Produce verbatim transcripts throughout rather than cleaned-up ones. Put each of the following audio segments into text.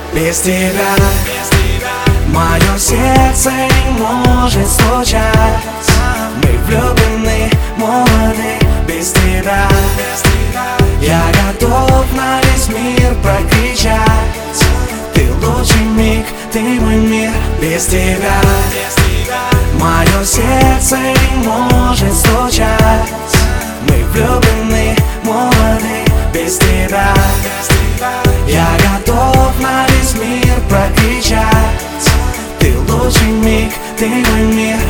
Без тебя мое сердце не может стучать. Мы влюблены, молоды. Без тебя я готов на весь мир прокричать. Ты лучший миг, ты мой мир. Без тебя мое сердце не может стучать. Мы влюблены, молоды. Без тебя я готов на весь мир прокричать. Ты лучший миг, ты мой мир.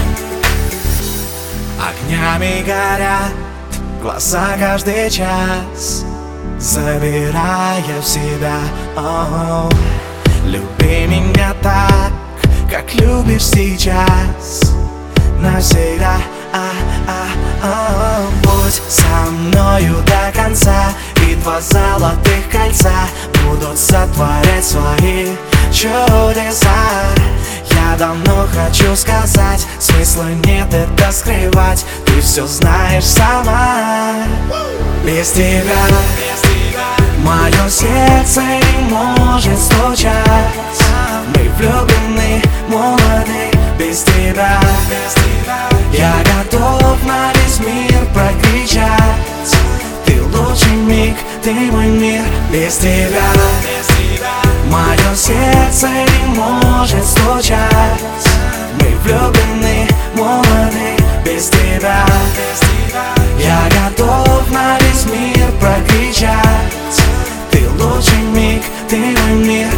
Огнями горят глаза каждый час, забирая в себя. О-о-о. Люби меня так, как любишь сейчас, навсегда. А-а-а. Будь со мною до конца, и два золотых кольца будут сотворять свои чудеса. Я давно хочу сказать, смысла нет это скрывать. Ты все знаешь сама. Без тебя мое сердце не может стучать. Мы влюблены, молоды. Без тебя я готов на весь мир прокричать. Ты лучший миг, ты мой мир. Без тебя мое сердце не может стучать. Мы влюблены, молоды. Без тебя я готов на весь мир прокричать. Ты лучший миг, ты мой мир.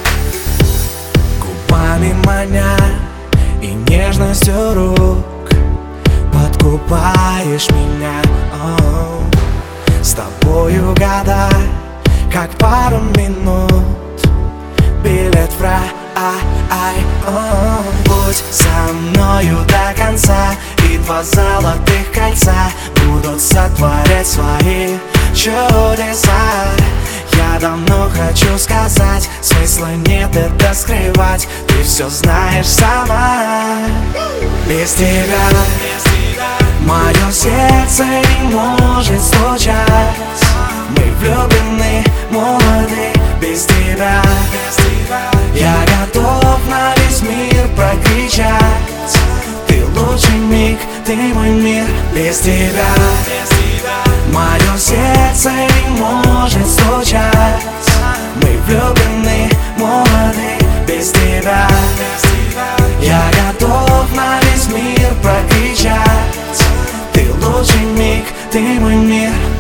Губами маня и нежностью рук подкупаешь меня. О, с тобою года, как пару минут, билет в рай. О, будь со мною до конца, и два золотых кольца будут сотворять свои чудеса. Я давно хочу сказать, смысла нет это скрывать. Ты все знаешь сама. Без тебя мое сердце не может стучать. Мы влюблены, молоды. Без тебя я готов на весь мир прокричать. Ты лучший миг, ты мой мир. Без тебя мое сердце не может стучать. Мы влюблены, молоды. Без тебя я готов на весь мир прокричать. Ты лучший миг, ты мой мир.